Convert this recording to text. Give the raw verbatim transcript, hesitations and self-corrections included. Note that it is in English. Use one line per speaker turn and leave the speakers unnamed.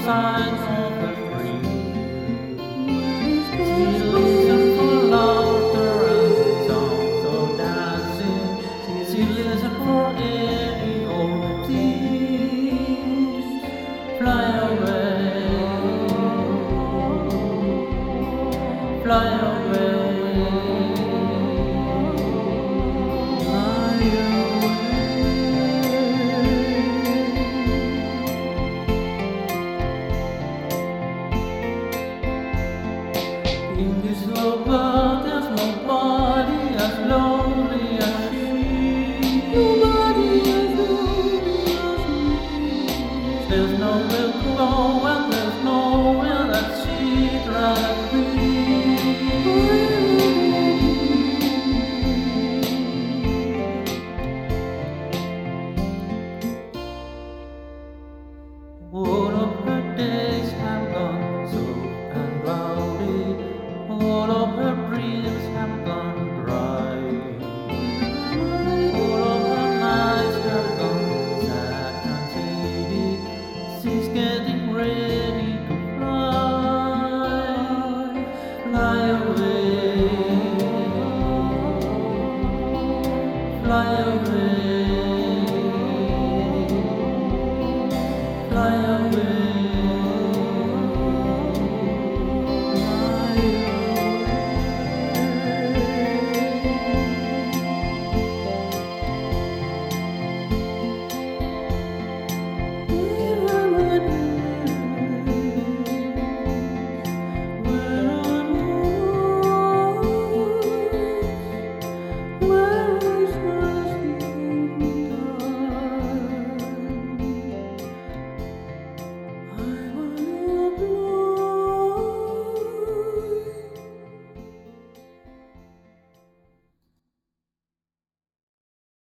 signs of a dream. She listens for laughter and songs of dancing. She listens for any old things. Fly away, fly away. In this whole world, there's nobody as lonely as she. Nobody as lonely as me. There's nowhere to go and there's nowhere that she'd rather be. All of her days have gone so and cloudy. All of her dreams have gone dry. All of her nights have gone sad and shady. She's getting